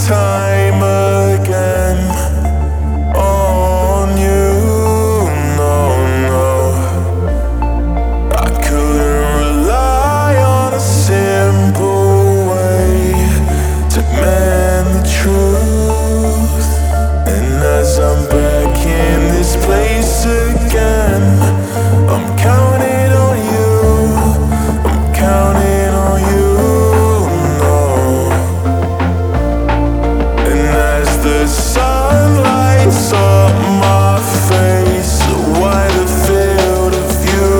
time again on you. No, no, I couldn't rely on a simple way to mend the truth. And as I'm back in this place again, I'm counting on you. I'm counting on you. No. And as the sun lights up my face, a wider field of view.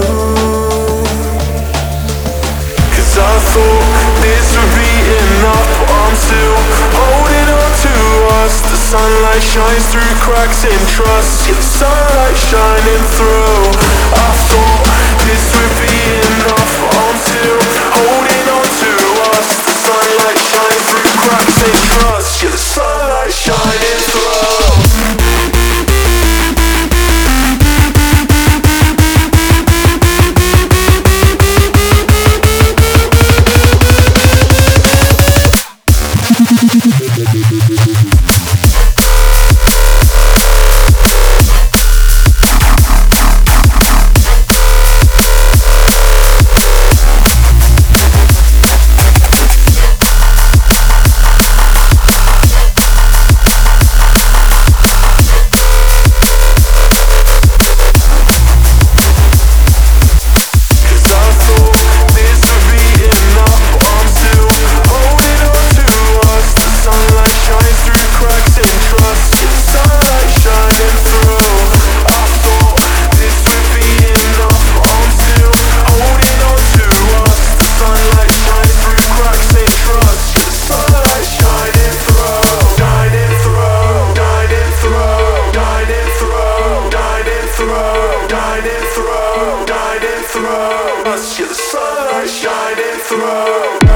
'Cause I thought this would be enough, but I'm still holding on to us. The sunlight shines through cracks in trust. Yeah, the sunlight shining through. I thought this would be enough, but I'm still holding on to us. The sunlight shines through cracks in trust. Yeah, the sunlight shining through. Dining through, yeah, the sunlight shining through.